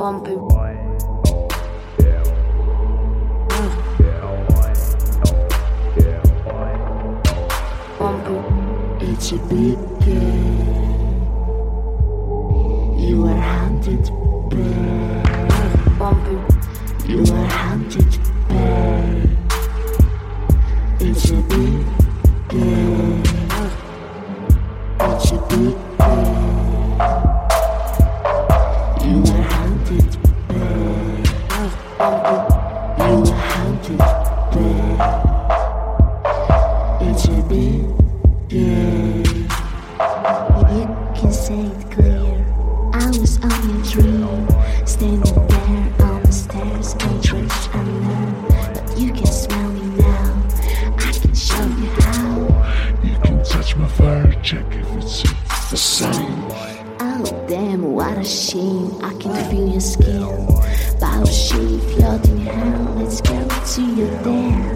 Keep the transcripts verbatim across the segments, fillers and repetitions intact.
Bumpy. Bumpy. It's a big game. You are hunted, babe. Bumpy. You are hunted, babe. It's a big game. It's a big game. You are hunted, babe. Bumpy. You are hunted, babe. It's a big game. You can say it clear. I was on your dream, standing there on the stairs, dangerous unknown. But you can smell me now. I can show you how. You can touch my fire, check if it's the same. Oh damn, what a shame. I can feel your skin. Bottle shape, floating hell. Let's go to your dam.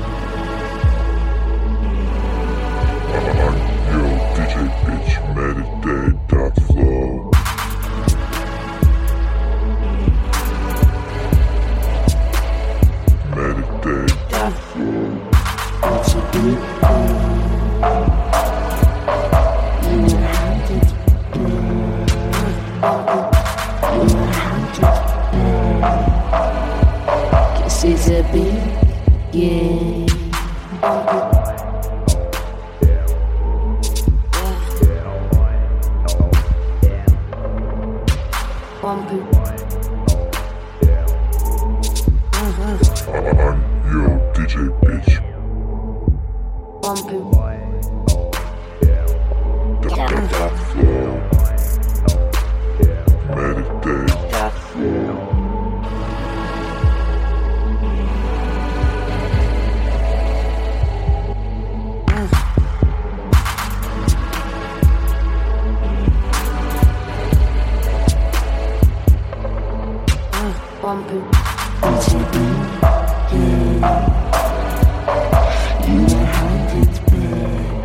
Yo, D J bitch, meditate that flow. Meditate that flow. It's a big game. You are hunted, babe. You are hunted, babe. 'Cause it's a big game. Bumpy. I'm yo, D J bitch. Bumpy. That, that, that flow. Meditate that flow. Bumpy. It's a big game. You are hunted, babe.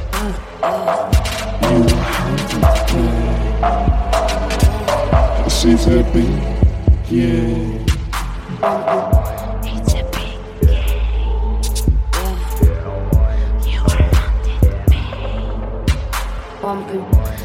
You are hunted, babe. This is a big game. It's a big game. You are hunted, babe. Bumpy.